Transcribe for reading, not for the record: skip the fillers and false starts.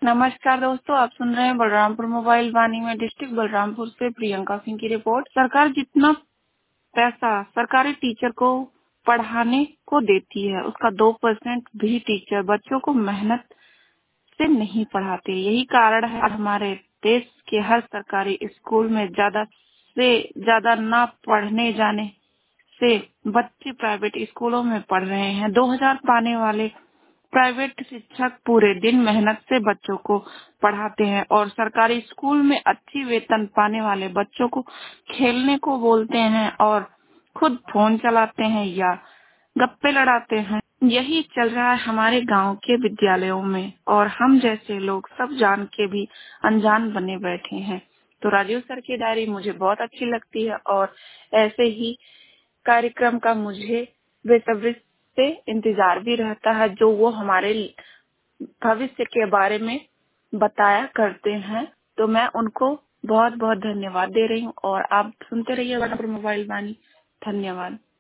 नमस्कार दोस्तों, आप सुन रहे हैं बलरामपुर मोबाइल वाणी में डिस्ट्रिक्ट बलरामपुर से प्रियंका सिंह की रिपोर्ट। सरकार जितना पैसा सरकारी टीचर को पढ़ाने को देती है, उसका 2% भी टीचर बच्चों को मेहनत से नहीं पढ़ाते। यही कारण है हमारे देश के हर सरकारी स्कूल में ज्यादा से ज्यादा ना पढ़ने जाने से बच्चे प्राइवेट स्कूलों में पढ़ रहे हैं। 2000 पाने वाले प्राइवेट शिक्षक पूरे दिन मेहनत से बच्चों को पढ़ाते हैं और सरकारी स्कूल में अच्छी वेतन पाने वाले बच्चों को खेलने को बोलते हैं और खुद फोन चलाते हैं या गप्पे लड़ाते हैं। यही चल रहा है हमारे गांव के विद्यालयों में और हम जैसे लोग सब जान के भी अनजान बने बैठे हैं। तो राजीव सर की डायरी मुझे बहुत अच्छी लगती है और ऐसे ही कार्यक्रम का मुझे बेसब्री से इंतजार भी रहता है, जो वो हमारे भविष्य के बारे में बताया करते हैं। तो मैं उनको बहुत बहुत धन्यवाद दे रही हूँ और आप सुनते रहिए बलरामपुर मोबाइल वाणी। धन्यवाद।